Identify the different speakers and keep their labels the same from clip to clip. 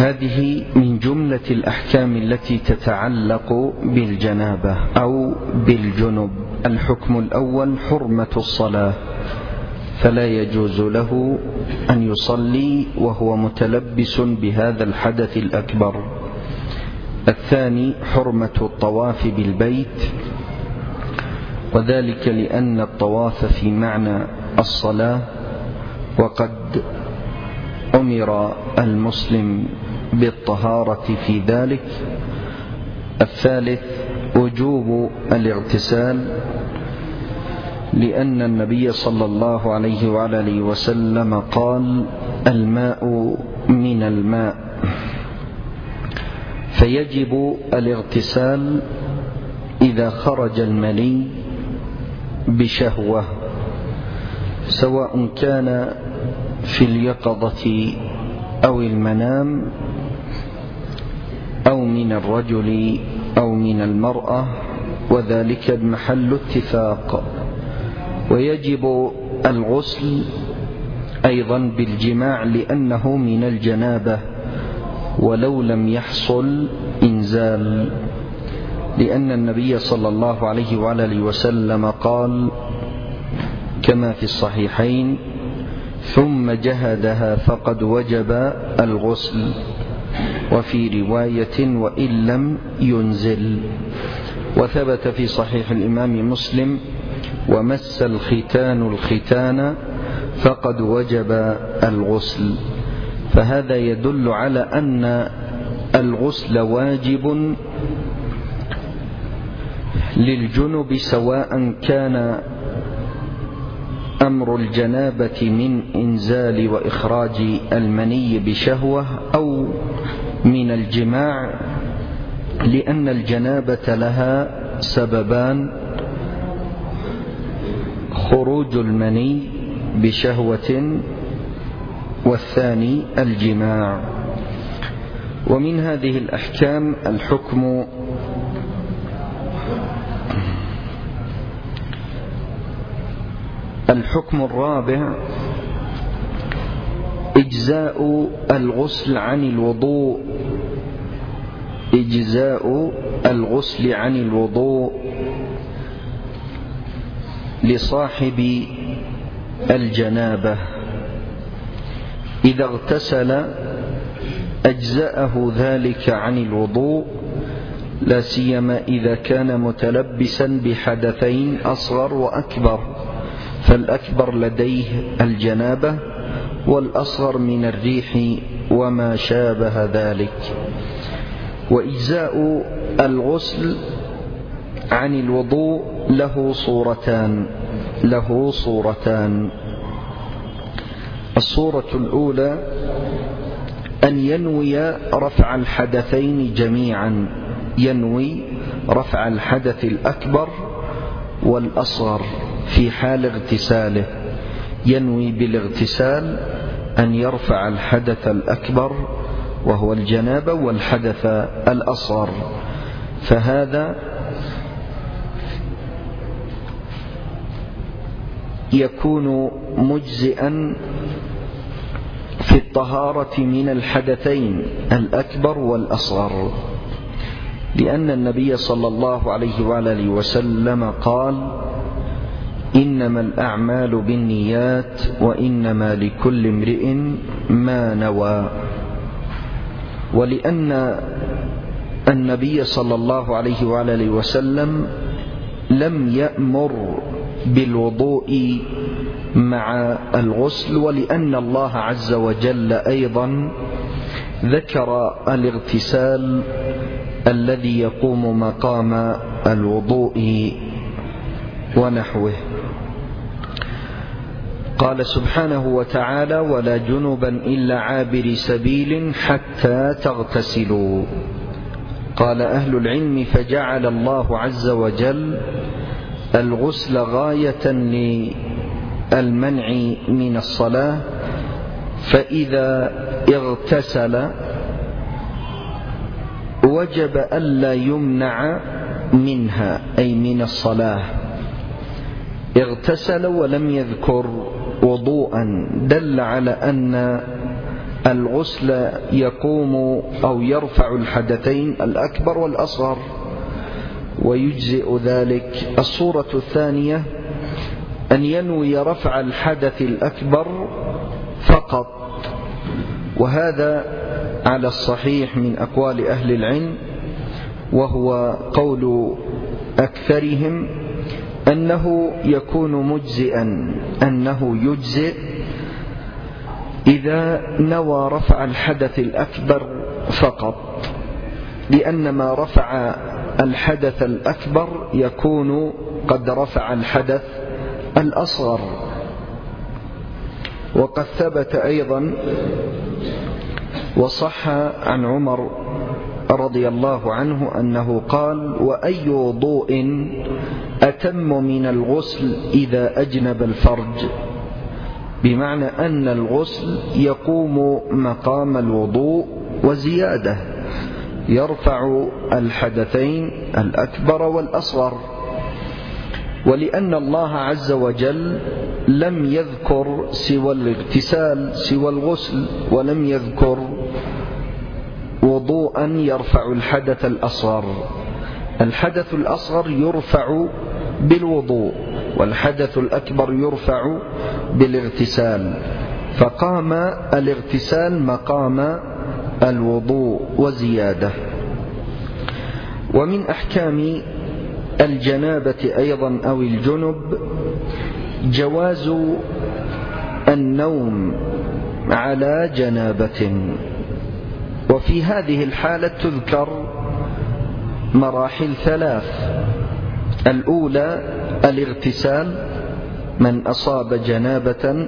Speaker 1: هذه من جملة الأحكام التي تتعلق بالجنابة أو بالجنب. الحكم الأول حرمة الصلاة، فلا يجوز له أن يصلي وهو متلبس بهذا الحدث الأكبر. الثاني حرمة الطواف بالبيت، وذلك لأن الطواف في معنى الصلاة، وقد أمر المسلم بالطهارة في ذلك. الثالث وجوب الاغتسال، لأن النبي صلى الله عليه وآله وسلم قال: الماء من الماء، فيجب الاغتسال إذا خرج المني بشهوة، سواء كان في اليقظة أو المنام، أو من الرجل أو من المرأة، وذلك محل اتفاق. ويجب الغسل أيضا بالجماع لأنه من الجنابة ولو لم يحصل إنزال، لأن النبي صلى الله عليه وآله وسلم قال كما في الصحيحين: ثم جهدها فقد وجب الغسل، وفي رواية: وإن لم ينزل. وثبت في صحيح الإمام مسلم: ومس الختان الختان فقد وجب الغسل. فهذا يدل على أن الغسل واجب للجنب، سواء كان أمر الجنابة من إنزال وإخراج المني بشهوة أو من الجماع، لأن الجنابة لها سببان: خروج المني بشهوة، والثاني الجماع. ومن هذه الأحكام الحكم الرابع إجزاء الغسل عن الوضوء، إجزاء الغسل عن الوضوء لصاحب الجنابة. إذا اغتسل أجزأه ذلك عن الوضوء، لا سيما إذا كان متلبسا بحدثين أصغر وأكبر، فالأكبر لديه الجنابة، والأصغر من الريح وما شابه ذلك. وإجزاء الغسل عن الوضوء له صورتان. الصورة الأولى أن ينوي رفع الحدثين جميعا، ينوي رفع الحدث الأكبر والأصغر في حال اغتساله، ينوي بالاغتسال أن يرفع الحدث الأكبر وهو الجنابة والحدث الأصغر، فهذا يكون مجزئا في الطهارة من الحدثين الأكبر والأصغر، لأن النبي صلى الله عليه وآله وسلم قال: إنما الأعمال بالنيات وإنما لكل امرئ ما نوى. ولأن النبي صلى الله عليه وآله وسلم لم يأمر بالوضوء مع الغسل، ولأن الله عز وجل أيضا ذكر الاغتسال الذي يقوم مقام الوضوء ونحوه. قال سبحانه وتعالى: ولا جنبا إلا عابر سبيل حتى تغتسلوا. قال أهل العلم: فجعل الله عز وجل الغسل غاية للمنع من الصلاة، فإذا اغتسل وجب ألا يمنع منها، أي من الصلاة. اغتسل ولم يذكر وضوءا، دل على أن الغسل يقوم أو يرفع الحدثين الأكبر والأصغر ويجزئ ذلك. الصورة الثانية أن ينوي رفع الحدث الأكبر فقط، وهذا على الصحيح من أقوال أهل العلم، وهو قول أكثرهم أنه يكون مجزئا، أنه يجزئ إذا نوى رفع الحدث الأكبر فقط، لأن ما رفع الحدث الأكبر يكون قد رفع الحدث الأصغر. وقد ثبت أيضا وصح عن عمر رضي الله عنه أنه قال: وأي وضوء أتم من الغسل إذا أجنب الفرج، بمعنى أن الغسل يقوم مقام الوضوء وزيادة، يرفع الحدثين الأكبر والأصغر. ولأن الله عز وجل لم يذكر سوى الاغتسال سوى الغسل، ولم يذكر وضوءا يرفع الحدث الأصغر. الحدث الأصغر يرفع بالوضوء، والحدث الأكبر يرفع بالاغتسال، فقام الاغتسال مقام الوضوء وزيادة. ومن أحكام الجنابة أيضا أو الجنب جواز النوم على جنابة، وفي هذه الحالة تذكر مراحل ثلاث. الأولى الاغتسال، من أصاب جنابة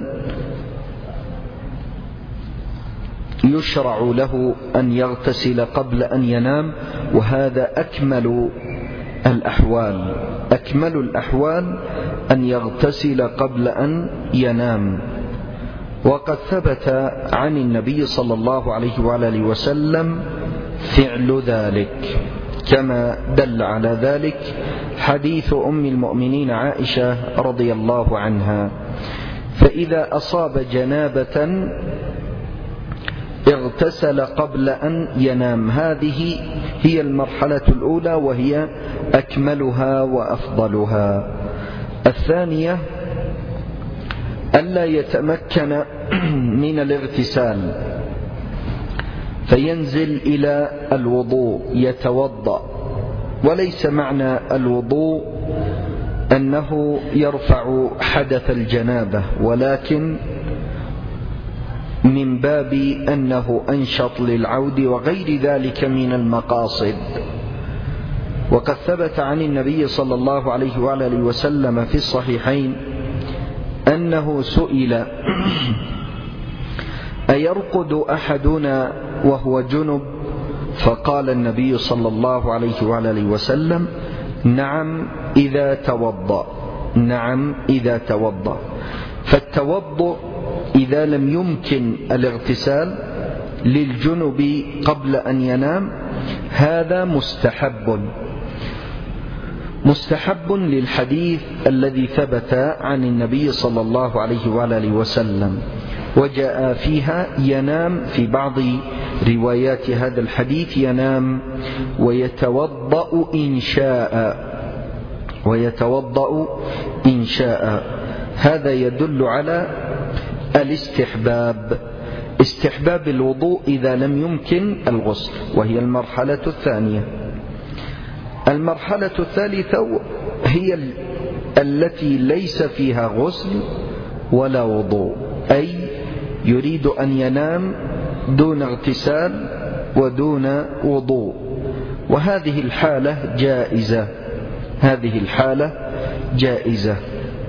Speaker 1: يشرع له أن يغتسل قبل أن ينام، وهذا أكمل الأحوال. أكمل الأحوال أن يغتسل قبل أن ينام. وقد ثبت عن النبي صلى الله عليه وآله وسلم فعل ذلك، كما دل على ذلك حديث أم المؤمنين عائشة رضي الله عنها: فإذا أصاب جنابة اغتسل قبل أن ينام. هذه هي المرحلة الأولى، وهي أكملها وأفضلها. الثانية ألا يتمكن من الاغتسال فينزل إلى الوضوء يتوضأ، وليس معنى الوضوء أنه يرفع حدث الجنابة، ولكن من باب أنه أنشط للعود وغير ذلك من المقاصد. وقد ثبت عن النبي صلى الله عليه وآله وسلم في الصحيحين أنه سئل: أيرقد أحدنا وهو جنب؟ فقال النبي صلى الله عليه وآله وسلم: نعم إذا توضأ، نعم إذا توضأ. فالتوضؤ إذا لم يمكن الاغتسال للجنب قبل أن ينام هذا مستحب للحديث الذي ثبت عن النبي صلى الله عليه وآله وسلم، وجاء فيها ينام في بعض روايات هذا الحديث ينام ويتوضأ إن شاء. هذا يدل على استحباب الوضوء إذا لم يمكن الغسل، وهي المرحلة الثانية. المرحلة الثالثة هي التي ليس فيها غسل ولا وضوء، أي يريد أن ينام دون اغتسال ودون وضوء، وهذه الحالة جائزة.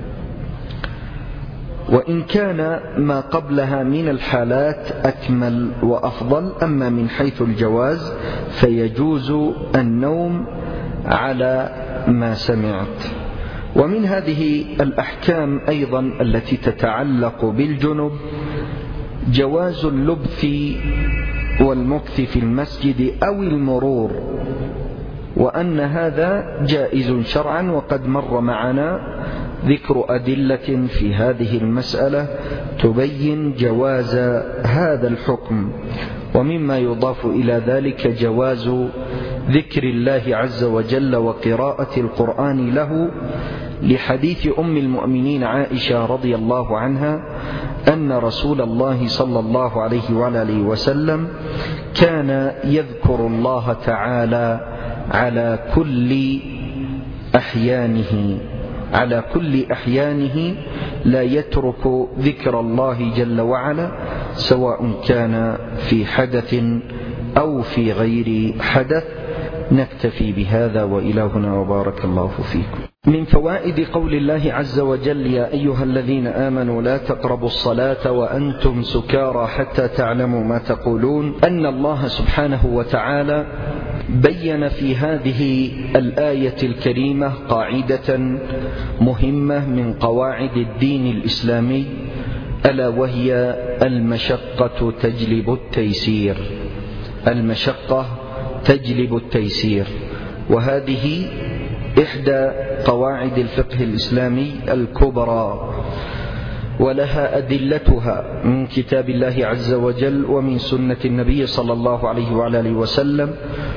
Speaker 1: وإن كان ما قبلها من الحالات أكمل وأفضل. أما من حيث الجواز فيجوز النوم على ما سمعت. ومن هذه الأحكام أيضا التي تتعلق بالجنب جواز اللبث والمكث في المسجد أو المرور، وأن هذا جائز شرعا، وقد مر معنا ذكر أدلة في هذه المسألة تبين جواز هذا الحكم. ومما يضاف إلى ذلك جواز ذكر الله عز وجل وقراءة القرآن له، لحديث أم المؤمنين عائشة رضي الله عنها أن رسول الله صلى الله عليه وآله وسلم كان يذكر الله تعالى على كل أحيانه لا يترك ذكر الله جل وعلا، سواء كان في حدث أو في غير حدث. نكتفي بهذا وإلهنا وبارك الله فيكم. من فوائد قول الله عز وجل: يا أيها الذين آمنوا لا تقربوا الصلاة وأنتم سكارى حتى تعلموا ما تقولون، أن الله سبحانه وتعالى بين في هذه الآية الكريمة قاعدة مهمة من قواعد الدين الإسلامي، ألا وهي المشقة تجلب التيسير. وهذه إحدى قواعد الفقه الإسلامي الكبرى، ولها أدلتها من كتاب الله عز وجل ومن سنة النبي صلى الله عليه وآله وسلم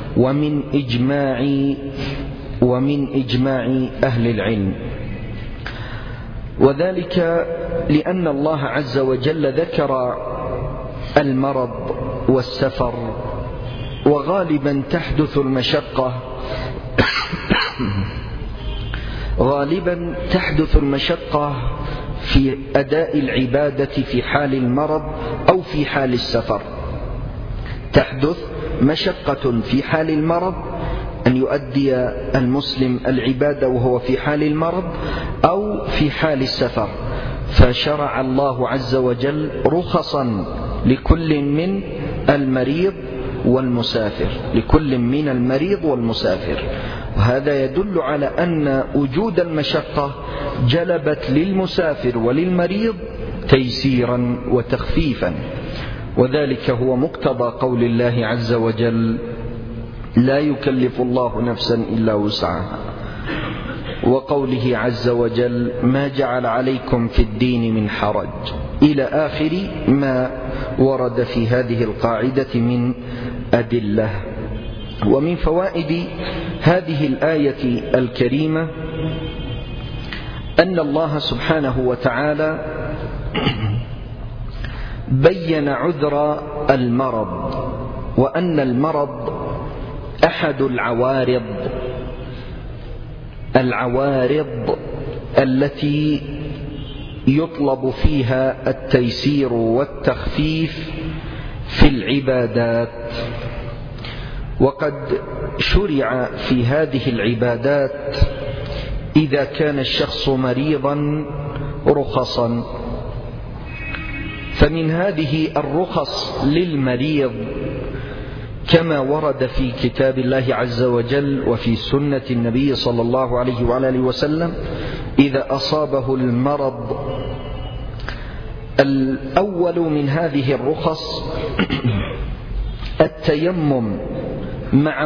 Speaker 1: ومن إجماع أهل العلم. وذلك لأن الله عز وجل ذكر المرض والسفر، وغالبا تحدث المشقة في أداء العبادة في حال المرض أو في حال السفر. تحدث مشقة في حال المرض، أن يؤدي المسلم العبادة وهو في حال المرض أو في حال السفر، فشرع الله عز وجل رخصا لكل من المريض والمسافر. وهذا يدل على أن وجود المشقة جلبت للمسافر وللمريض تيسيرا وتخفيفا، وذلك هو مقتضى قول الله عز وجل: لا يكلف الله نفسا إلا وسعها، وقوله عز وجل: ما جعل عليكم في الدين من حرج، إلى آخر ما ورد في هذه القاعدة من أدلة. ومن فوائد هذه الآية الكريمة أن الله سبحانه وتعالى بين عذر المرض، وأن المرض أحد العوارض التي يطلب فيها التيسير والتخفيف في العبادات. وقد شرع في هذه العبادات إذا كان الشخص مريضا رخصا، فمن هذه الرخص للمريض كما ورد في كتاب الله عز وجل وفي سنة النبي صلى الله عليه وآله وسلم: إذا أصابه المرض. الأول من هذه الرخص التيمم مع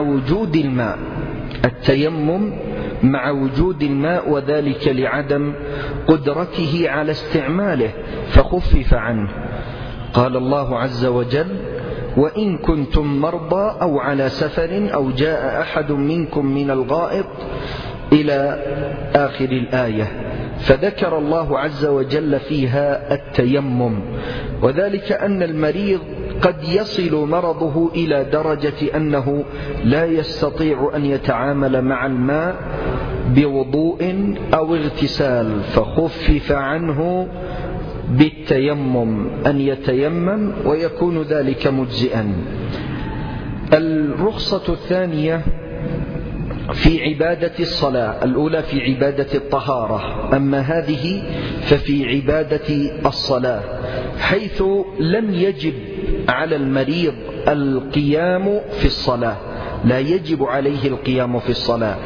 Speaker 1: وجود الماء، وذلك لعدم قدرته على استعماله فخفف عنه. قال الله عز وجل: وإن كنتم مرضى أو على سفر أو جاء أحد منكم من الغائط، إلى آخر الآية. فذكر الله عز وجل فيها التيمم، وذلك أن المريض قد يصل مرضه إلى درجة أنه لا يستطيع أن يتعامل مع الماء بوضوء أو اغتسال، فخفف عنه بالتيمم، أن يتيمم ويكون ذلك مجزئا. الرخصة الثانية في عبادة الصلاة، الأولى في عبادة الطهارة، أما هذه ففي عبادة الصلاة، حيث لم يجب على المريض القيام في الصلاة، لا يجب عليه القيام في الصلاة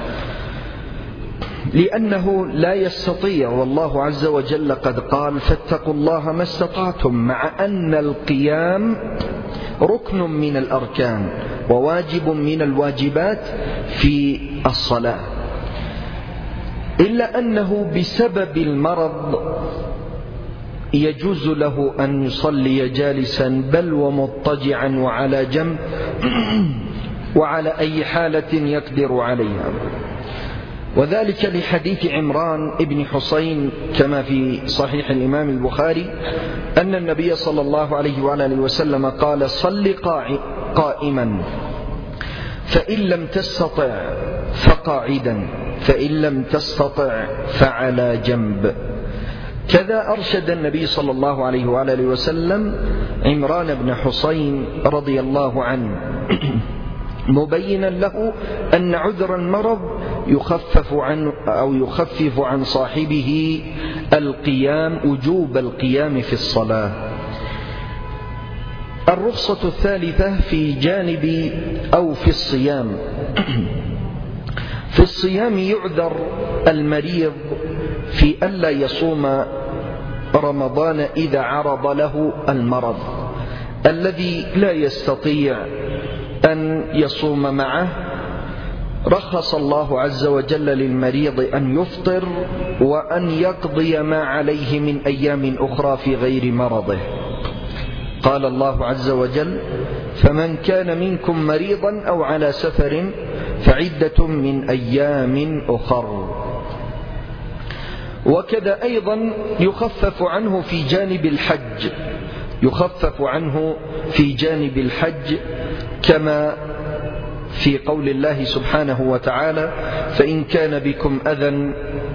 Speaker 1: لأنه لا يستطيع، والله عز وجل قد قال: فاتقوا الله ما استطعتم، مع أن القيام ركن من الأركان وواجب من الواجبات في الصلاة. إلا أنه بسبب المرض يجوز له أن يصلي جالسا بل ومضطجعا وعلى جنب وعلى أي حالة يقدر عليها، وذلك لحديث عمران بن حسين كما في صحيح الإمام البخاري أن النبي صلى الله عليه وآله وسلم قال: صل قائما، فإن لم تستطع فقاعدا، فإن لم تستطع فعلى جنب. كذا أرشد النبي صلى الله عليه وآله وسلم عمران بن حسين رضي الله عنه مبينا له أن عذر المرض يخفف عن صاحبه وجوب القيام في الصلاة. الرخصة الثالثة في جانب أو في الصيام. في الصيام يعذر المريض في ألا يصوم رمضان إذا عرض له المرض الذي لا يستطيع أن يصوم معه. رخص الله عز وجل للمريض أن يفطر وأن يقضي ما عليه من أيام أخرى في غير مرضه. قال الله عز وجل: فمن كان منكم مريضا أو على سفر فعدة من أيام أخر. وكذا أيضا يخفف عنه في جانب الحج كما في قول الله سبحانه وتعالى: فإن كان بكم أذى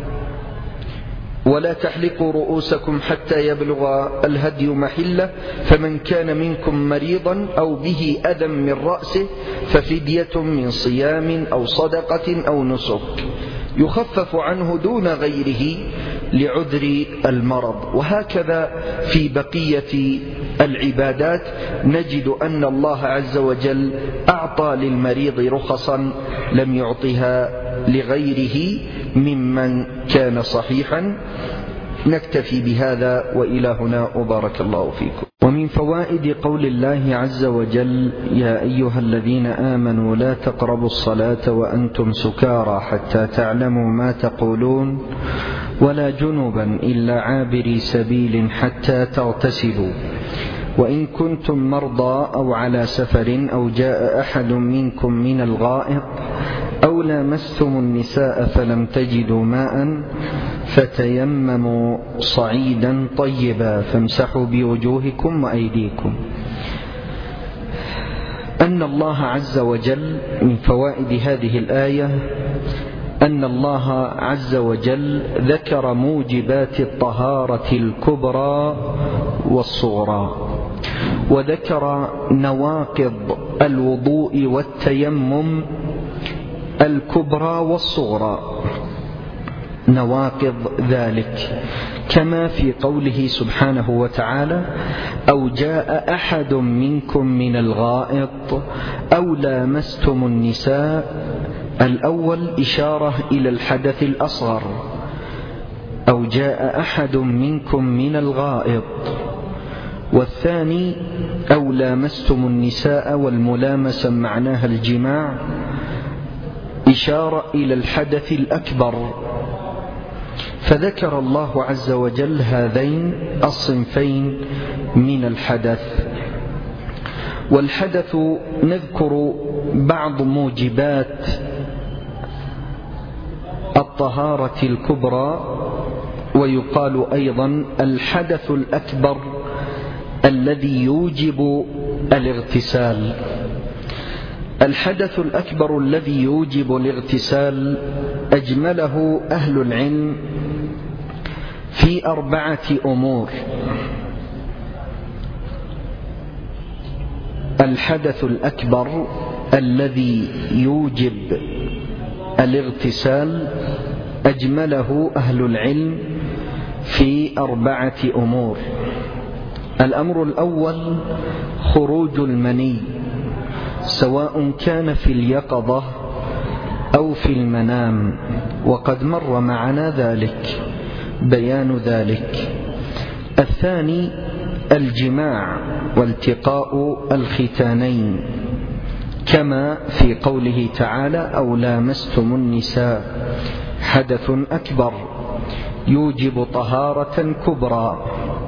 Speaker 1: ولا تحلقوا رؤوسكم حتى يبلغ الهدي محله، فمن كان منكم مريضا أو به أذى من رأسه ففدية من صيام أو صدقة أو نسك. يخفف عنه دون غيره لعذر المرض. وهكذا في بقية العبادات نجد أن الله عز وجل أعطى للمريض رخصا لم يعطها لغيره ممن كان صحيحا. نكتفي بهذا وإلى هنا وبارك الله فيكم. ومن فوائد قول الله عز وجل: يا أيها الذين آمنوا لا تقربوا الصلاة وأنتم سكارى حتى تعلموا ما تقولون ولا جنبا إلا عابري سبيل حتى تغتسلوا وإن كنتم مرضى أو على سفر أو جاء أحد منكم من الغائط أو لامستم النساء فلم تجدوا ماء فتيمموا صعيدا طيبا فامسحوا بوجوهكم وأيديكم. أن الله عز وجل من فوائد هذه الآية أن الله عز وجل ذكر موجبات الطهارة الكبرى والصغرى، وذكر نواقض الوضوء والتيمم الكبرى والصغرى، نواقض ذلك كما في قوله سبحانه وتعالى: أو جاء أحد منكم من الغائط أو لامستم النساء. الأول إشارة إلى الحدث الأصغر، أو جاء أحد منكم من الغائط، والثاني أو لامستم النساء والملامسة معناها الجماع، إشارة إلى الحدث الأكبر. فذكر الله عز وجل هذين الصنفين من الحدث. والحدث نذكر بعض موجبات الطهارة الكبرى، ويقال أيضا الحدث الأكبر الذي يوجب الاغتسال. الحدث الأكبر الذي يوجب الاغتسال أجمله أهل العلم في 4 أمور. الحدث الأكبر الذي يوجب الاغتسال أجمله أهل العلم في 4 أمور. الأمر الأول خروج المني، سواء كان في اليقظة أو في المنام، وقد مر معنا ذلك بيان ذلك. الثاني الجماع والتقاء الختانين، كما في قوله تعالى: أو لامستم النساء. حدث أكبر يوجب طهارة كبرى.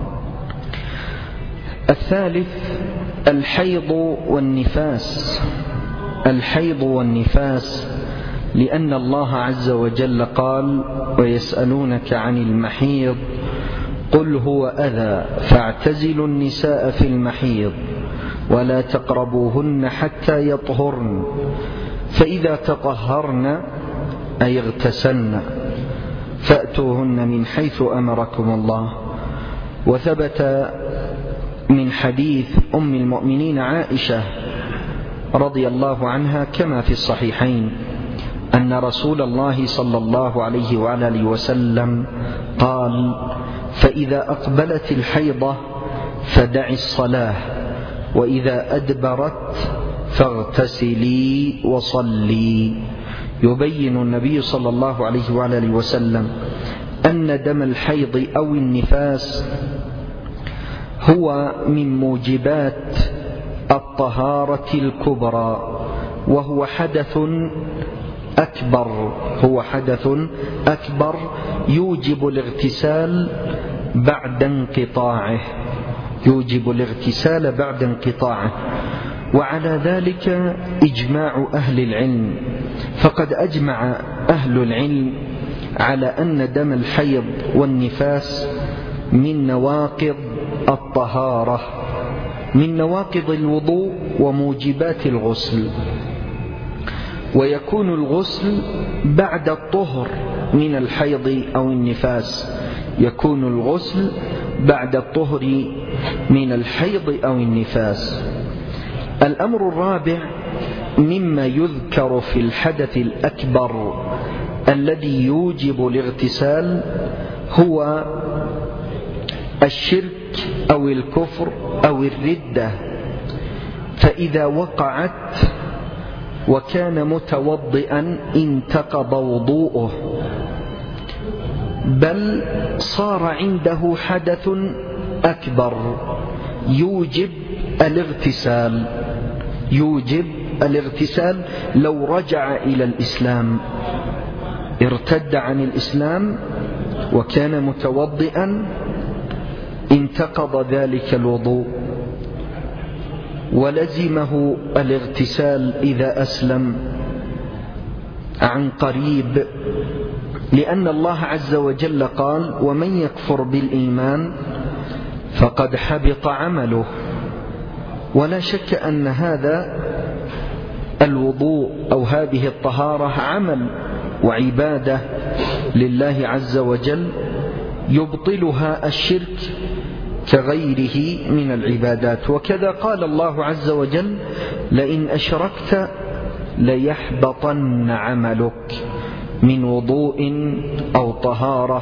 Speaker 1: الثالث الحيض والنفاس. الحيض والنفاس لأن الله عز وجل قال: ويسألونك عن المحيض قل هو أذى فاعتزلوا النساء في المحيض ولا تقربوهن حتى يطهرن فإذا تطهرن أي اغتسلن فأتوهن من حيث أمركم الله. وثبت من حديث أم المؤمنين عائشة رضي الله عنها كما في الصحيحين أن رسول الله صلى الله عليه وآله وسلم قال: فإذا أقبلت الحيضة فدعي الصلاة وإذا أدبرت فاغتسلي وصلي. يبين النبي صلى الله عليه وآله وسلم أن دم الحيض أو النفاس هو من موجبات الطهارة الكبرى، وهو حدث أكبر، هو حدث أكبر يوجب الاغتسال بعد انقطاعه، يوجب الاغتسال بعد انقطاعه. وعلى ذلك إجماع أهل العلم، فقد أجمع أهل العلم على أن دم الحيض والنفاس من نواقض الطهارة، من نواقض الوضوء وموجبات الغسل. ويكون الغسل بعد الطهر من الحيض أو النفاس، يكون الغسل بعد الطهر من الحيض أو النفاس. الأمر الرابع مما يذكر في الحدث الأكبر الذي يوجب الاغتسال هو الشرك أو الكفر أو الردة، فإذا وقعت وكان متوضئا انتقض وضوءه، بل صار عنده حدث أكبر يوجب الاغتسال، يوجب الاغتسال. لو رجع إلى الإسلام، ارتد عن الإسلام وكان متوضئا، انتقض ذلك الوضوء ولزمه الاغتسال إذا أسلم عن قريب، لأن الله عز وجل قال: ومن يكفر بالإيمان فقد حبط عمله. ولا شك أن هذا الوضوء أو هذه الطهارة عمل وعبادة لله عز وجل يبطلها الشرك كغيره من العبادات. وكذا قال الله عز وجل: لئن أشركت ليحبطن عملك من وضوء أو طهارة.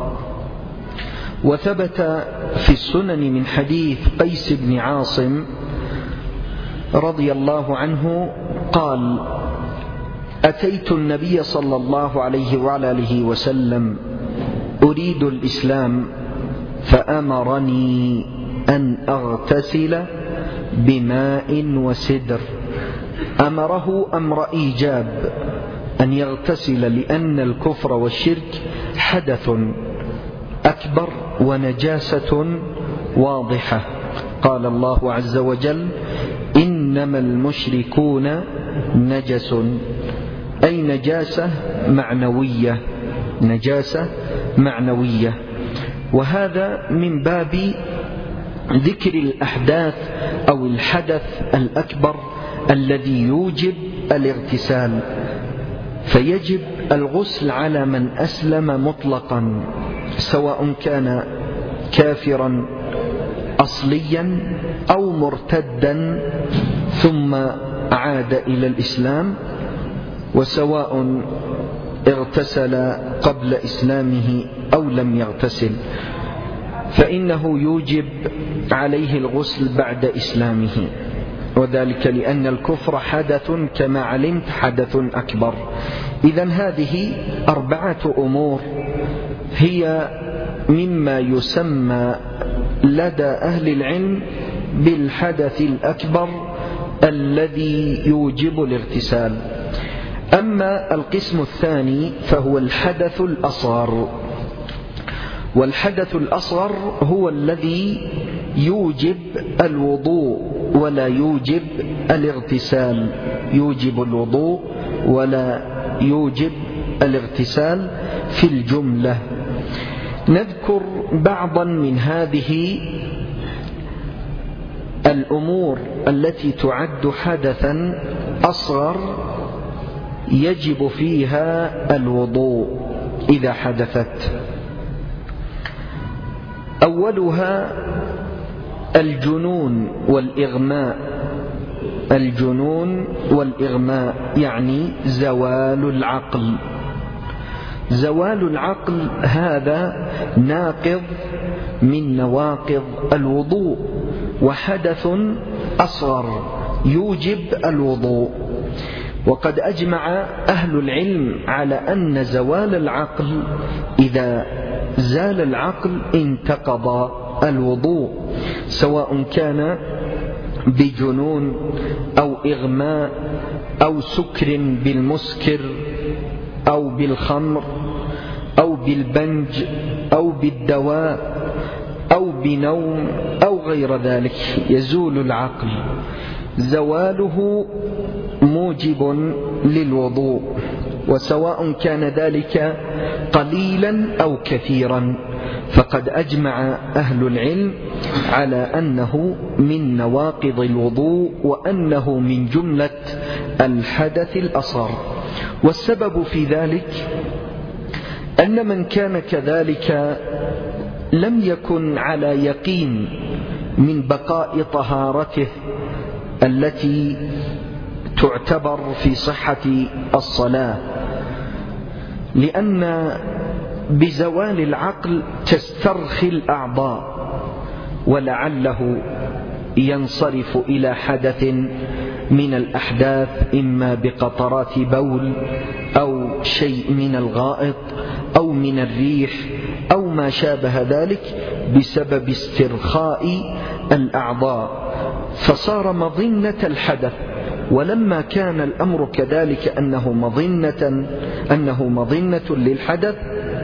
Speaker 1: وثبت في السنن من حديث قيس بن عاصم رضي الله عنه قال: أتيت النبي صلى الله عليه وآله وسلم أريد الإسلام فأمرني أن أغتسل بماء وسدر. أمره أمر إيجاب أن يغتسل، لأن الكفر والشرك حدث أكبر ونجاسة واضحة. قال الله عز وجل: إنما المشركون نجس، أي نجاسة معنوية، نجاسة معنوية. وهذا من باب ذكر الأحداث أو الحدث الأكبر الذي يوجب الاغتسال. فيجب الغسل على من أسلم مطلقا، سواء كان كافرا أصليا أو مرتدا ثم عاد إلى الإسلام، وسواء اغتسل قبل إسلامه أو لم يغتسل، فإنه يوجب عليه الغسل بعد إسلامه، وذلك لأن الكفر حدث كما علمت حدث أكبر. إذن هذه 4 أمور هي مما يسمى لدى أهل العلم بالحدث الأكبر الذي يوجب الاغتسال. أما القسم الثاني فهو الحدث الأصغر، والحدث الأصغر هو الذي يوجب الوضوء ولا يوجب الاغتسال، يوجب الوضوء ولا يوجب الاغتسال في الجملة. نذكر بعضا من هذه الأمور التي تعد حدثا أصغر يجب فيها الوضوء إذا حدثت. أولها الجنون والإغماء. الجنون والإغماء يعني زوال العقل. زوال العقل هذا ناقض من نواقض الوضوء، وحدث أصغر يوجب الوضوء. وقد أجمع أهل العلم على أن زوال العقل إذا زال العقل انتقض الوضوء، سواء كان بجنون أو إغماء أو سكر بالمسكر أو بالخمر أو بالبنج أو بالدواء أو بنوم أو غير ذلك، يزول العقل. زواله موجب للوضوء، وسواء كان ذلك قليلا أو كثيرا، فقد أجمع أهل العلم على أنه من نواقض الوضوء وأنه من جملة الحدث الأصغر. والسبب في ذلك أن من كان كذلك لم يكن على يقين من بقاء طهارته التي تعتبر في صحة الصلاة، لأن بزوال العقل تسترخي الأعضاء، ولعله ينصرف إلى حدث من الأحداث، إما بقطرات بول أو شيء من الغائط أو من الريح أو ما شابه ذلك، بسبب استرخاء الأعضاء، فصار مظنة الحدث. ولما كان الأمر كذلك أنه مظنة للحدث،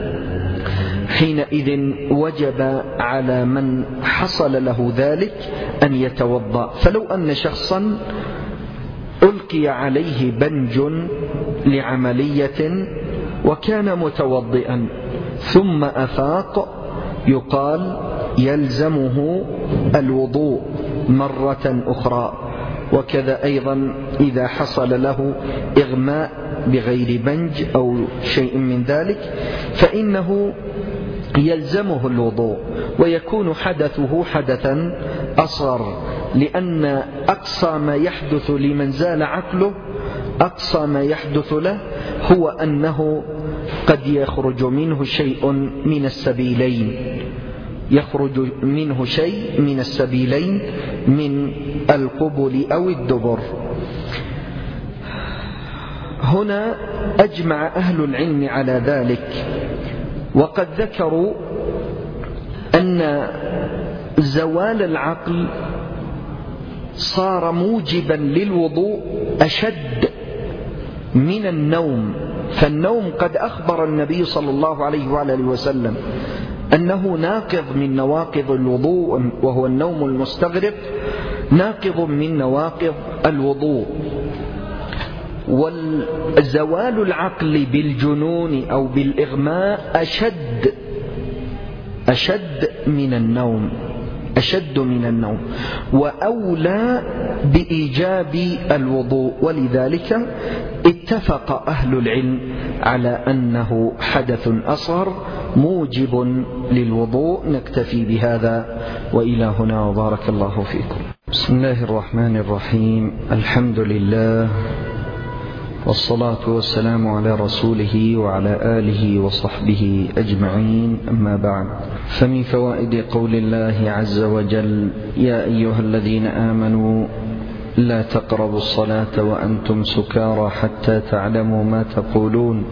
Speaker 1: حينئذ وجب على من حصل له ذلك أن يتوضأ. فلو أن شخصا ألقي عليه بنج لعملية وكان متوضئا ثم أفاق، يقال يلزمه الوضوء مرة أخرى. وكذا أيضا إذا حصل له إغماء بغير بنج أو شيء من ذلك فإنه يلزمه الوضوء، ويكون حدثه حدثا أصغر، لأن أقصى ما يحدث لمن زال عقله، أقصى ما يحدث له هو أنه قد يخرج منه شيء من السبيلين، يخرج منه شيء من السبيلين من القبل أو الدبر. هنا أجمع أهل العلم على ذلك، وقد ذكروا أن زوال العقل صار موجبا للوضوء أشد من النوم. فالنوم قد أخبر النبي صلى الله عليه وعلى آله وسلم أنه ناقض من نواقض الوضوء، وهو النوم المستغرق ناقض من نواقض الوضوء. والزوال العقل بالجنون أو بالإغماء أشد من النوم، أشد من النوم، وأولى بإيجاب الوضوء. ولذلك اتفق أهل العلم على أنه حدث أصغر موجب للوضوء. نكتفي بهذا، وإلى هنا، وبارك الله فيكم. بسم الله الرحمن الرحيم. الحمد لله، والصلاة والسلام على رسوله وعلى آله وصحبه أجمعين، أما بعد. فمن فوائد قول الله عز وجل: يا أيها الذين آمنوا لا تقربوا الصلاة وأنتم سكارى حتى تعلموا ما تقولون،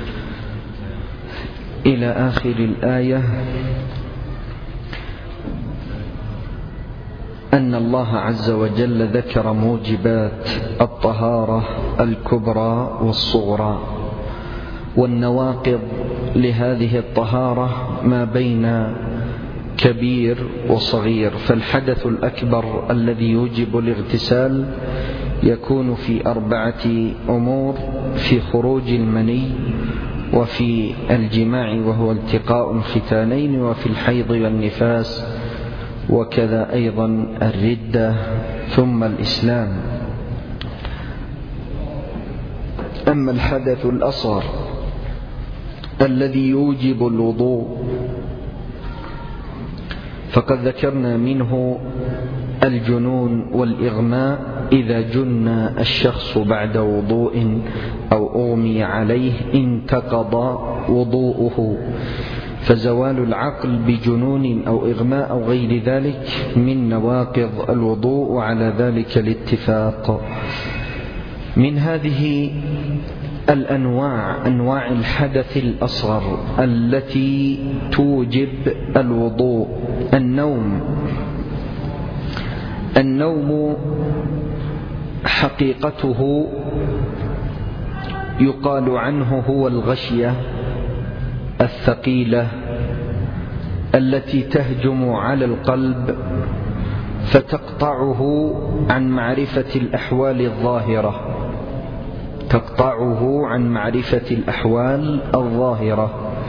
Speaker 1: إلى آخر الآية، أن الله عز وجل ذكر موجبات الطهارة الكبرى والصغرى، والنواقض لهذه الطهارة ما بين كبير وصغير. فالحدث الأكبر الذي يوجب الاغتسال يكون في 4 أمور: في خروج المني، وفي الجماع وهو التقاء الختانين، وفي الحيض والنفاس، وكذا أيضا الردة، ثم الإسلام. أما الحدث الأصغر الذي يوجب الوضوء فقد ذكرنا منه الجنون والإغماء إذا جن الشخص بعد وضوء أو أغمي عليه انتقض وضوءه، فزوال العقل بجنون أو إغماء أو غير ذلك من نواقض الوضوء، وعلى ذلك الاتفاق. من هذه الأنواع أنواع الحدث الأصغر التي توجب الوضوء النوم حقيقته يقال عنه هو الغشية الثقيلة التي تهجم على القلب فتقطعه عن معرفة الأحوال الظاهرة،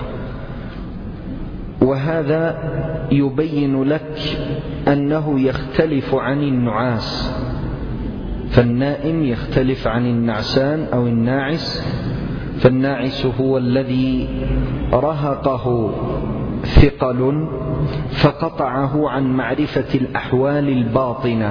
Speaker 1: وهذا يبين لك أنه يختلف عن النعاس. فالنائم يختلف عن النعسان أو الناعس، فالناعس هو الذي رهقه ثقل فقطعه عن معرفة الأحوال الباطنة،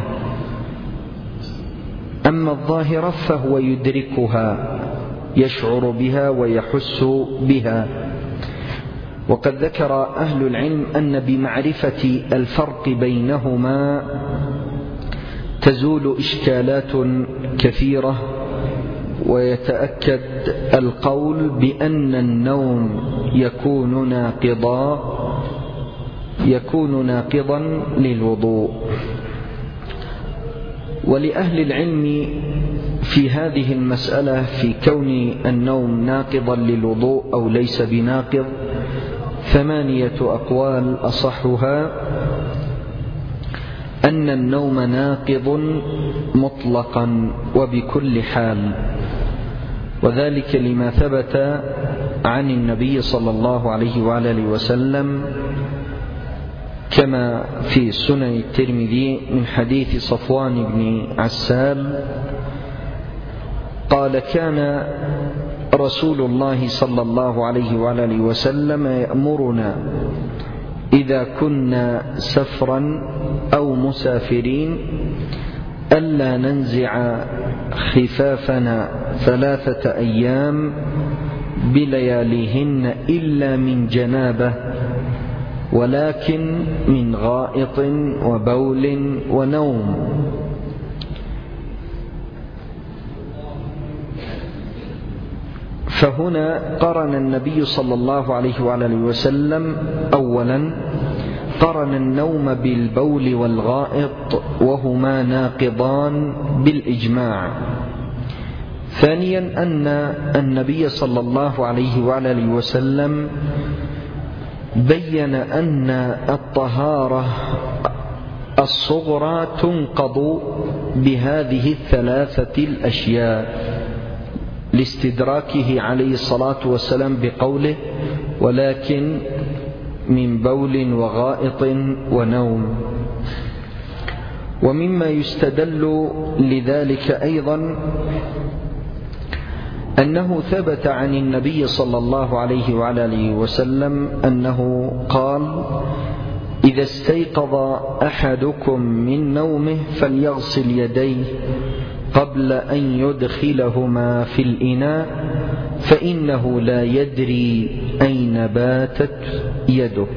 Speaker 1: أما الظاهرة فهو يدركها، يشعر بها ويحس بها. وقد ذكر أهل العلم أن بمعرفة الفرق بينهما تزول إشكالات كثيرة، ويتأكد القول بأن النوم يكون ناقضا للوضوء. ولأهل العلم في هذه المسألة في كون النوم ناقضا للوضوء أو ليس بناقض 8 أقوال، أصحها أن النوم ناقض مطلقا وبكل حال، وذلك لما ثبت عن النبي صلى الله عليه وآله وسلم كما في سنن الترمذي من حديث صفوان بن عسال قال: كان رسول الله صلى الله عليه وآله وسلم يأمرنا إذا كنا سفرا أو مسافرين ألا ننزع خفافنا 3 أيام بلياليهن إلا من جنابة، ولكن من غائط وبول ونوم. فهنا قرن النبي صلى الله عليه وآله وسلم أولا قرن النوم بالبول والغائط وهما ناقضان بالإجماع. ثانيا أن النبي صلى الله عليه وآله وسلم بين أن الطهارة الصغرى تنقض بهذه 3 الأشياء، لاستدراكه عليه الصلاة والسلام بقوله: ولكن من بول وغائط ونوم. ومما يستدل لذلك أيضا أنه ثبت عن النبي صلى الله عليه وآله وسلم أنه قال: إذا استيقظ أحدكم من نومه فليغسل يديه قبل أن يدخلهما في الإناء فإنه لا يدري أين باتت يده.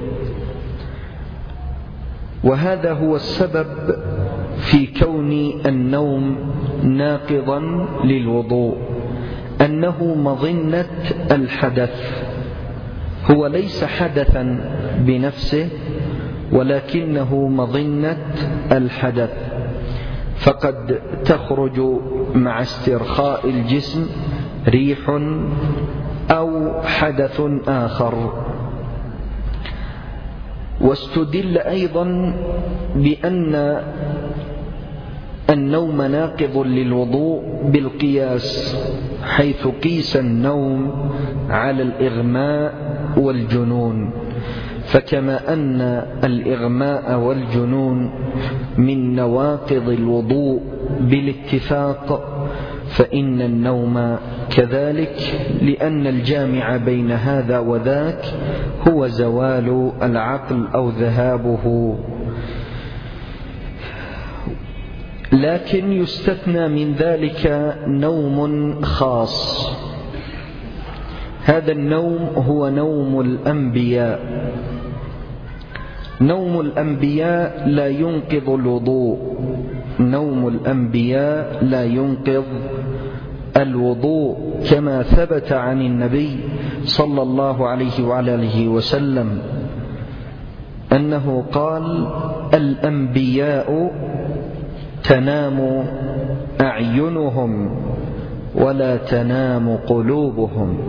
Speaker 1: وهذا هو السبب في كون النوم ناقضا للوضوء، أنه مظنة الحدث، هو ليس حدثا بنفسه ولكنه مظنة الحدث، فقد تخرج مع استرخاء الجسم ريح أو حدث آخر. واستدل أيضا بأن النوم ناقض للوضوء بالقياس، حيث قيس النوم على الإغماء والجنون، فكما أن الإغماء والجنون من نواقض الوضوء بالاتفاق، فإن النوم كذلك، لأن الجامع بين هذا وذاك هو زوال العقل أو ذهابه. لكن يستثنى من ذلك نوم خاص، هذا النوم هو نوم الأنبياء. نوم الأنبياء لا ينقض الوضوء، نوم الأنبياء لا ينقض الوضوء، كما ثبت عن النبي صلى الله عليه وآله وسلم أنه قال: الأنبياء تنام أعينهم ولا تنام قلوبهم.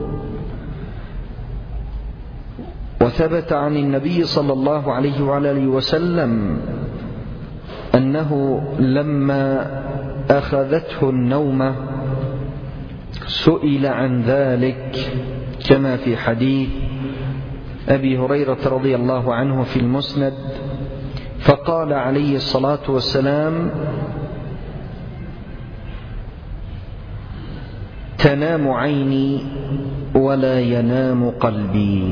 Speaker 1: وثبت عن النبي صلى الله عليه وآله وسلم أنه لما أخذته النومة سئل عن ذلك، كما في حديث أبي هريرة رضي الله عنه في المسند، فقال عليه الصلاة والسلام: تنام عيني ولا ينام قلبي.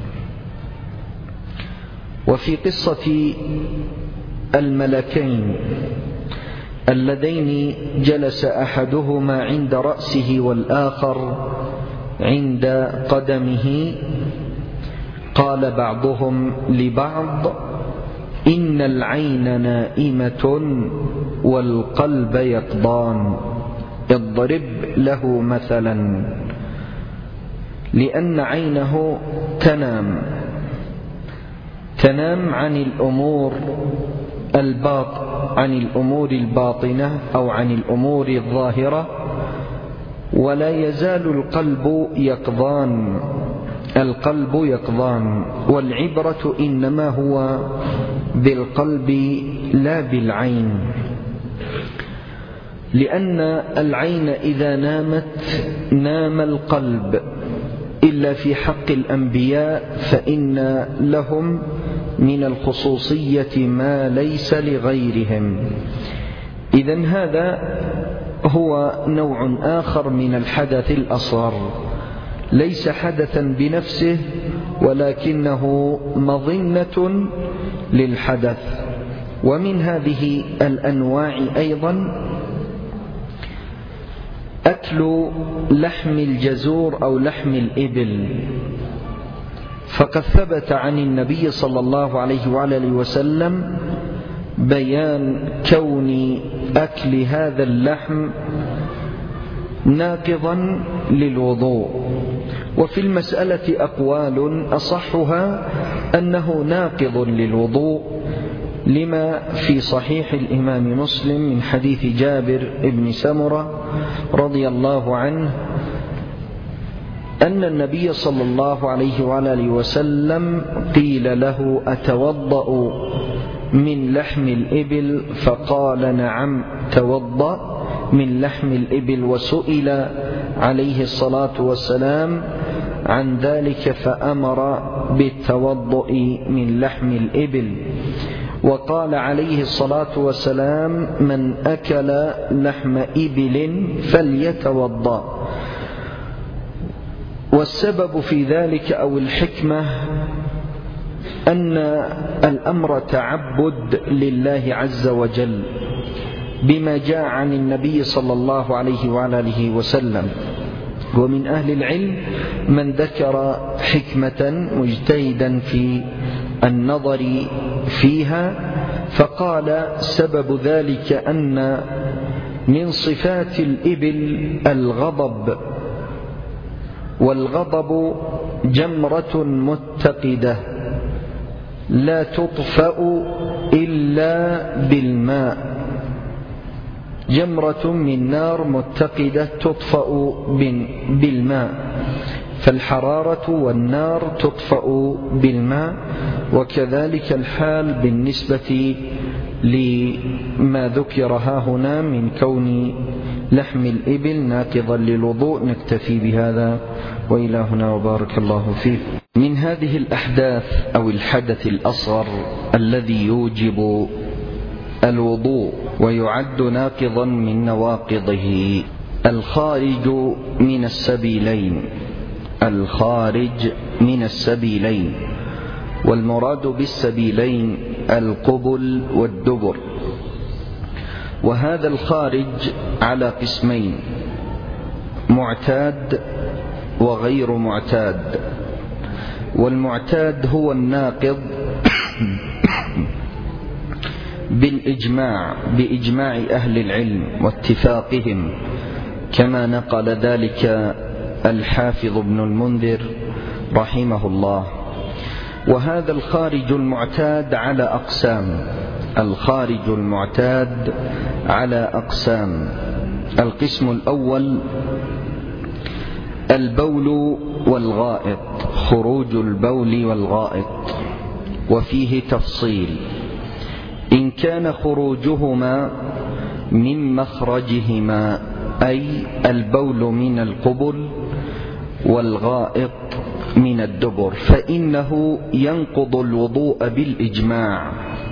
Speaker 1: وفي قصة الملكين اللذين جلس أحدهما عند رأسه والآخر عند قدمه، قال بعضهم لبعض: إن العين نائمة والقلب يقظان، اضرب له مثلا. لأن عينه تنام عن الأمور الباطنة أو عن الأمور الظاهرة، ولا يزال القلب يقظان، والعبرة إنما هو بالقلب لا بالعين، لأن العين إذا نامت نام القلب، إلا في حق الأنبياء فإن لهم من الخصوصية ما ليس لغيرهم. إذن هذا هو نوع آخر من الحدث الأصغر، ليس حدثا بنفسه ولكنه مظنة للحدث. ومن هذه الأنواع أيضا أكل لحم الجزور أو لحم الإبل، فقد ثبت عن النبي صلى الله عليه وآله وسلم بيان كون أكل هذا اللحم ناقضا للوضوء. وفي المسألة أقوال، أصحها أنه ناقض للوضوء، لما في صحيح الإمام مسلم من حديث جابر بن سمرة رضي الله عنه أن النبي صلى الله عليه وآله وسلم قيل له: أتوضأ من لحم الإبل؟ فقال: نعم توضأ من لحم الإبل. وسئل عليه الصلاة والسلام عن ذلك فأمر بالتوضؤ من لحم الإبل، وقال عليه الصلاة والسلام: من أكل لحم إبل فليتوضأ. والسبب في ذلك أو الحكمة أن الأمر تعبد لله عز وجل بما جاء عن النبي صلى الله عليه وآله وسلم. ومن أهل العلم من ذكر حكمة مجتهدا في النظر فيها، فقال: سبب ذلك أن من صفات الإبل الغضب، والغضب جمرة متقدة، لا تطفأ إلا بالماء، جمرة من نار متقدة تطفأ بالماء، فالحرارة والنار تطفأ بالماء. وكذلك الحال بالنسبة لما ذكر هنا من كون لحم الإبل ناقضا للوضوء. نكتفي بهذا وإلى هنا وبارك الله فيك. من هذه الأحداث أو الحدث الأصغر الذي يوجب الوضوء ويعد ناقضا من نواقضه الخارج من السبيلين. الخارج من السبيلين، والمراد بالسبيلين القبل والدبر. وهذا الخارج على قسمين: معتاد وغير معتاد. والمعتاد هو الناقض بإجماع أهل العلم واتفاقهم، كما نقل ذلك الحافظ ابن المنذر رحمه الله. وهذا الخارج المعتاد على أقسام. الخارج المعتاد على أقسام: القسم الأول البول والغائط، خروج البول والغائط، وفيه تفصيل: إن كان خروجهما من مخرجهما، أي البول من القبل والغائط من الدبر، فإنه ينقض الوضوء بالإجماع.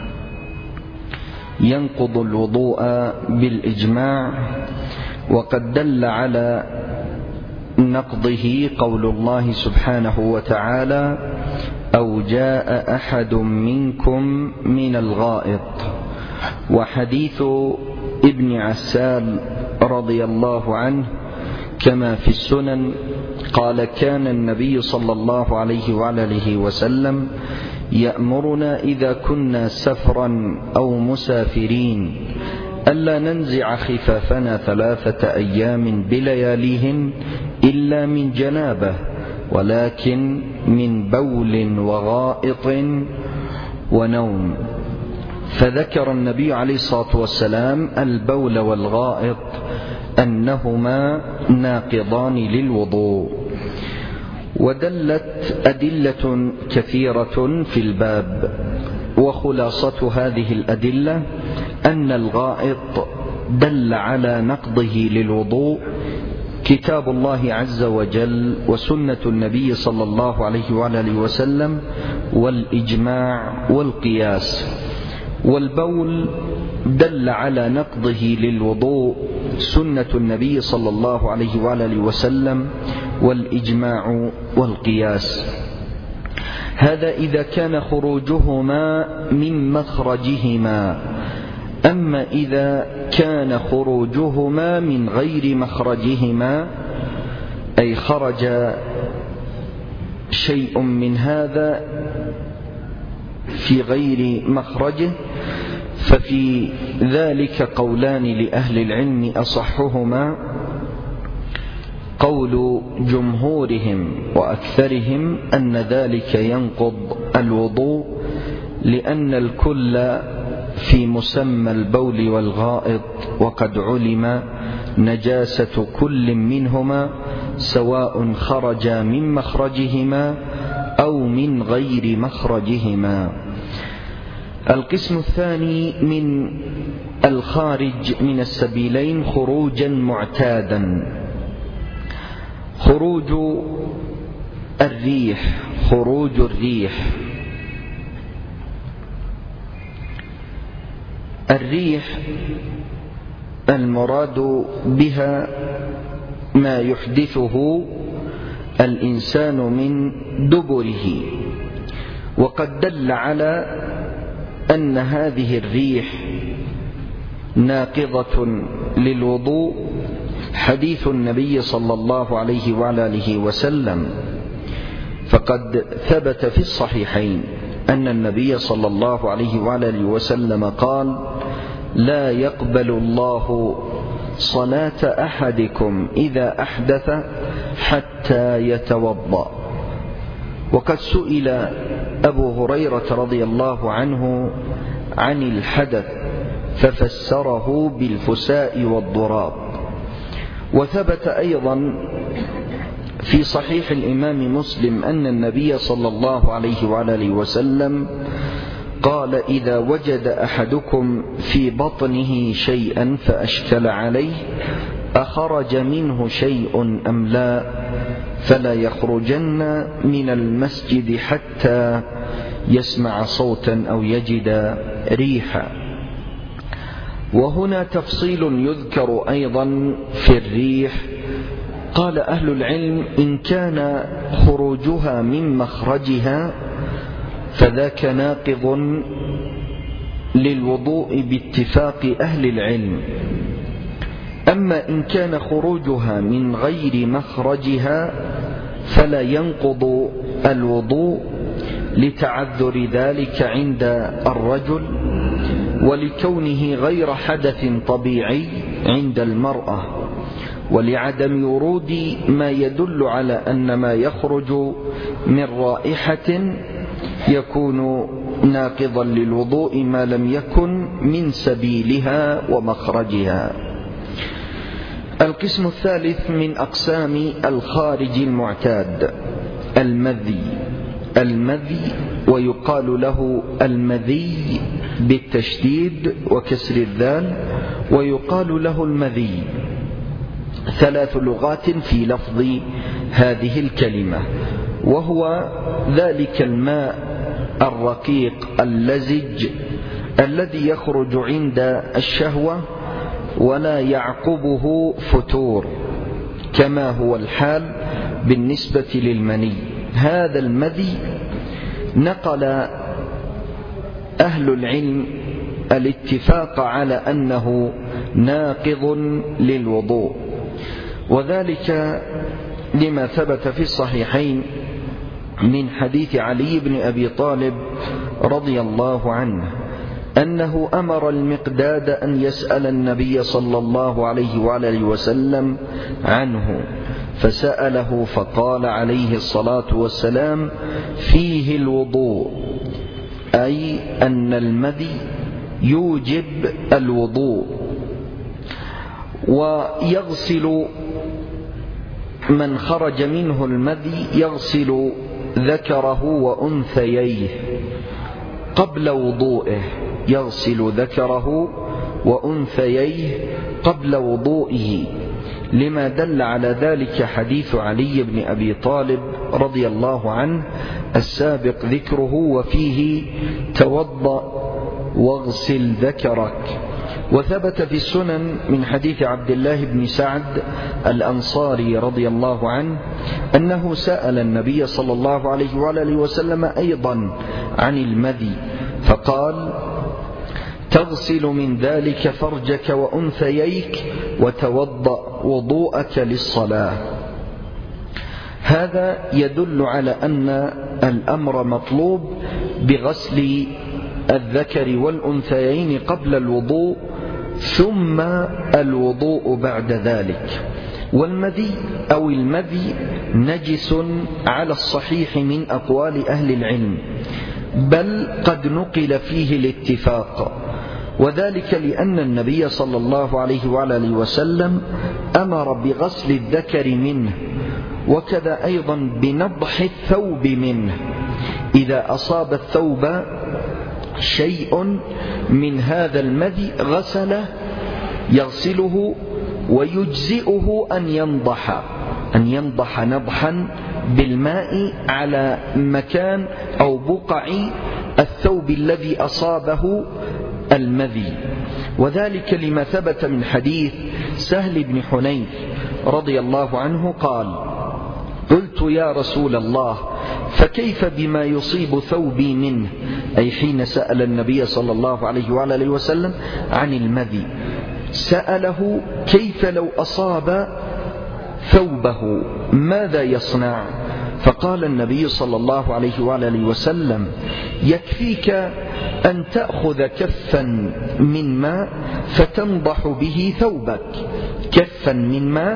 Speaker 1: ينقض الوضوء بالإجماع. وقد دل على نقضه قول الله سبحانه وتعالى: أو جاء أحد منكم من الغائط. وحديث ابن عسال رضي الله عنه كما في السنن قال: كان النبي صلى الله عليه وآله وسلم يأمرنا إذا كنا سفرا أو مسافرين ألا ننزع خفافنا 3 أيام بلياليهن إلا من جنابه، ولكن من بول وغائط ونوم. فذكر النبي عليه الصلاة والسلام البول والغائط أنهما ناقضان للوضوء. ودلت أدلة كثيرة في الباب، وخلاصة هذه الأدلة أن الغائط دل على نقضه للوضوء كتاب الله عز وجل وسنة النبي صلى الله عليه وآله وسلم والإجماع والقياس. والبول دل على نقضه للوضوء سنة النبي صلى الله عليه وآله وسلم والإجماع والقياس. هذا إذا كان خروجهما من مخرجهما. أما إذا كان خروجهما من غير مخرجهما، أي خرج شيء من هذا في غير مخرجه، ففي ذلك قولان لأهل العلم، أصحهما قول جمهورهم وأكثرهم أن ذلك ينقض الوضوء، لأن الكل في مسمى البول والغائط، وقد علم نجاسة كل منهما سواء خرج من مخرجهما أو من غير مخرجهما. القسم الثاني من الخارج من السبيلين خروجا معتادا: خروج الريح. خروج الريح. الريح المراد بها ما يحدثه الإنسان من دبره. وقد دل على أن هذه الريح ناقضة للوضوء حديث النبي صلى الله عليه وآله وسلم، فقد ثبت في الصحيحين أن النبي صلى الله عليه وآله وسلم قال: لا يقبل الله صلاة أحدكم إذا أحدث حتى يتوضأ. وقد سئل أبو هريرة رضي الله عنه عن الحدث ففسره بالفساء والضراب. وثبت أيضا في صحيح الإمام مسلم أن النبي صلى الله عليه وآله وسلم قال: إذا وجد أحدكم في بطنه شيئا فأشكل عليه أخرج منه شيء أم لا فلا يخرجن من المسجد حتى يسمع صوتا أو يجد ريحا. وهنا تفصيل يذكر أيضا في الريح. قال أهل العلم: إن كان خروجها من مخرجها فذاك ناقض للوضوء باتفاق أهل العلم. أما إن كان خروجها من غير مخرجها فلا ينقض الوضوء لتعذر ذلك عند الرجل ولكونه غير حدث طبيعي عند المرأة، ولعدم ورود ما يدل على أن ما يخرج من رائحة يكون ناقضا للوضوء ما لم يكن من سبيلها ومخرجها. القسم الثالث من أقسام الخارج المعتاد المذي، ويقال له المذي بالتشديد وكسر الذال، ويقال له المذي. 3 لغات في لفظ هذه الكلمة، وهو ذلك الماء الرقيق اللزج الذي يخرج عند الشهوة ولا يعقبه فتور، كما هو الحال بالنسبة للمني. هذا المذي نقل أهل العلم الاتفاق على أنه ناقض للوضوء، وذلك لما ثبت في الصحيحين من حديث علي بن أبي طالب رضي الله عنه أنه أمر المقداد أن يسأل النبي صلى الله عليه وآله وسلم عنه، فسأله فقال عليه الصلاة والسلام: فيه الوضوء، أي أن المذي يوجب الوضوء. ويغسل من خرج منه المذي يغسل ذكره وأنثييه قبل وضوئه، يغسل ذكره وأنثييه قبل وضوئه، لما دل على ذلك حديث علي بن أبي طالب رضي الله عنه السابق ذكره، وفيه: توضأ واغسل ذكرك. وثبت في السنن من حديث عبد الله بن سعد الأنصاري رضي الله عنه أنه سأل النبي صلى الله عليه وآله وسلم أيضا عن المذي، فقال: تغسل من ذلك فرجك وأنثييك وتوضأ وضوءك للصلاة. هذا يدل على أن الأمر مطلوب بغسل الذكر والأنثيين قبل الوضوء، ثم الوضوء بعد ذلك. والمذي أو المذي نجس على الصحيح من أقوال أهل العلم، بل قد نقل فيه الاتفاق، وذلك لأن النبي صلى الله عليه وآله وسلم أمر بغسل الذكر منه، وكذا أيضا بنضح الثوب منه. إذا أصاب الثوب شيء من هذا المذي غسله، يغسله، ويجزئه أن ينضح نضحا بالماء على مكان أو بقع الثوب الذي أصابه المذي. وذلك لما ثبت من حديث سهل بن حنيف رضي الله عنه قال: قلت يا رسول الله فكيف بما يصيب ثوبي منه، أي حين سأل النبي صلى الله عليه وآله وسلم عن المذي، سأله كيف لو أصاب ثوبه ماذا يصنع؟ فقال النبي صلى الله عليه وآله وسلم: يكفيك أن تأخذ كفا من ماء فتنضح به ثوبك، كفا من ماء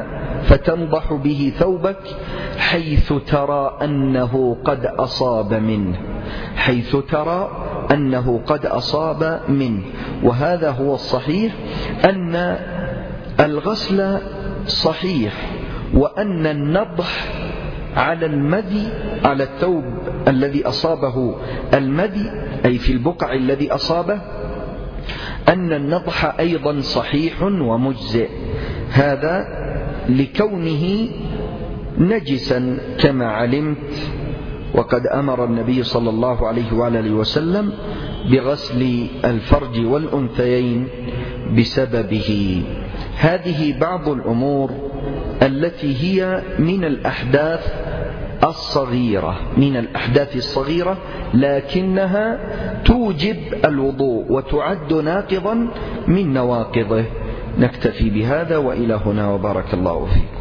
Speaker 1: فتنضح به ثوبك حيث ترى أنه قد أصاب منه، حيث ترى أنه قد أصاب منه. وهذا هو الصحيح، أن الغسل صحيح، وأن النضح على المدي، على الثوب الذي أصابه المدي أي في البقع الذي أصابه، أن النضح أيضا صحيح ومجزئ، هذا لكونه نجسا كما علمت. وقد أمر النبي صلى الله عليه وآله وسلم بغسل الفرج والأنثيين بسببه. هذه بعض الأمور التي هي من الأحداث الصغيرة، من الأحداث الصغيرة، لكنها توجب الوضوء وتعد ناقضا من نواقضه. نكتفي بهذا وإلى هنا، وبارك الله فيكم.